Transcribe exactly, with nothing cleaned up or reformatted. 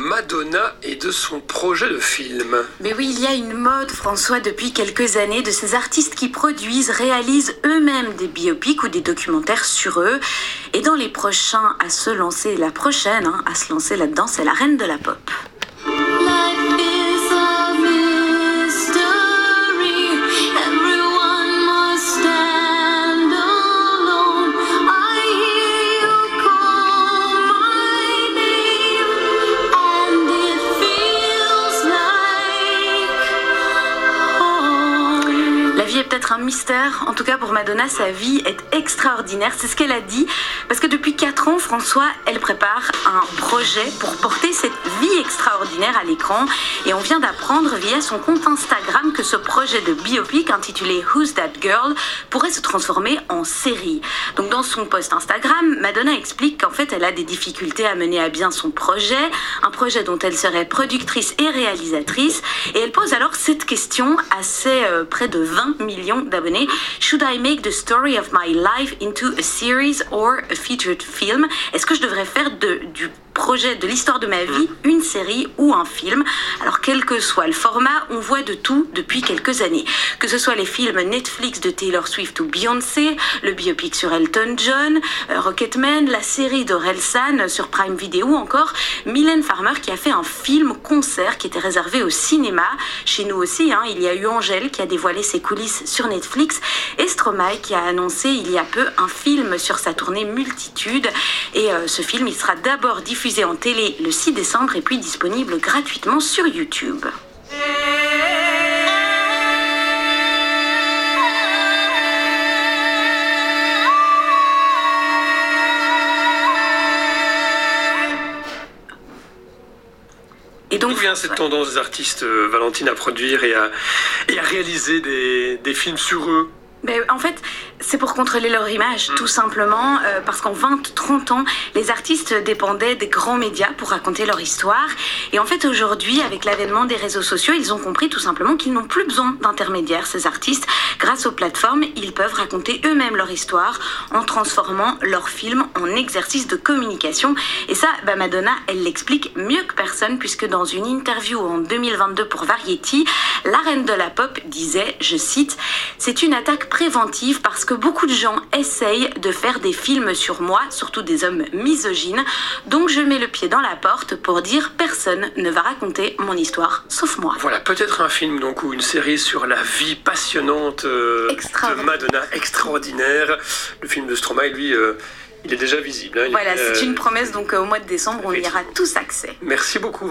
Madonna et de son projet de film. Mais oui, il y a une mode, François, depuis quelques années, de ces artistes qui produisent, réalisent eux-mêmes des biopics ou des documentaires sur eux. Et dans les prochains à se lancer, la prochaine hein, à se lancer là-dedans, c'est la reine de la pop. La vie est peut-être un mystère, en tout cas pour Madonna, sa vie est extraordinaire, c'est ce qu'elle a dit, parce que depuis quatre ans, François, elle prépare un projet pour porter cette vie extraordinaire à l'écran, et on vient d'apprendre via son compte Instagram que ce projet de biopic intitulé Who's That Girl pourrait se transformer en série. Donc dans son post Instagram, Madonna explique qu'en fait elle a des difficultés à mener à bien son projet, un projet dont elle serait productrice et réalisatrice, et elle pose alors cette question à ses euh, près de vingt millions d'abonnés. Should I make the story of my life into a series or a featured film? Est-ce que je devrais faire de, du projet de l'histoire de ma vie une série ou un film? Alors quel que soit le format, on voit de tout depuis quelques années. Que ce soit les films Netflix de Taylor Swift ou Beyoncé, le biopic sur Elton John, euh, Rocketman, la série d'Orelsan sur Prime Video ou encore Mylène Farmer qui a fait un film concert qui était réservé au cinéma. Chez nous aussi, hein, il y a eu Angèle qui a dévoilé ses coulisses sur Netflix et Stromae qui a annoncé il y a peu un film sur sa tournée Multitude. Et euh, ce film, il sera d'abord diffusé en télé le six décembre et puis disponible gratuitement sur YouTube. Et donc, d'où vient cette ouais. tendance des artistes, euh, Valentine, à produire et à, et à réaliser des, des films sur eux? Ben, en fait, c'est pour contrôler leur image, tout simplement, euh, parce qu'en vingt trente ans, les artistes dépendaient des grands médias pour raconter leur histoire. Et en fait, aujourd'hui, avec l'avènement des réseaux sociaux, ils ont compris tout simplement qu'ils n'ont plus besoin d'intermédiaires, ces artistes. Grâce aux plateformes, ils peuvent raconter eux-mêmes leur histoire en transformant leurs films en exercice de communication. Et ça, ben Madonna, elle l'explique mieux que personne, puisque dans une interview en deux mille vingt-deux pour Variety, la reine de la pop disait, je cite, « C'est une attaque préventive parce que beaucoup de gens essayent de faire des films sur moi, surtout des hommes misogynes. Donc je mets le pied dans la porte pour dire personne ne va raconter mon histoire sauf moi. » Voilà, peut-être un film donc ou une série sur la vie passionnante euh, de Madonna, extraordinaire. Le film de Stromae, lui, euh, il est déjà visible. Hein, voilà, est, c'est euh, une promesse, donc euh, au mois de décembre, on y aura tous accès. Merci beaucoup.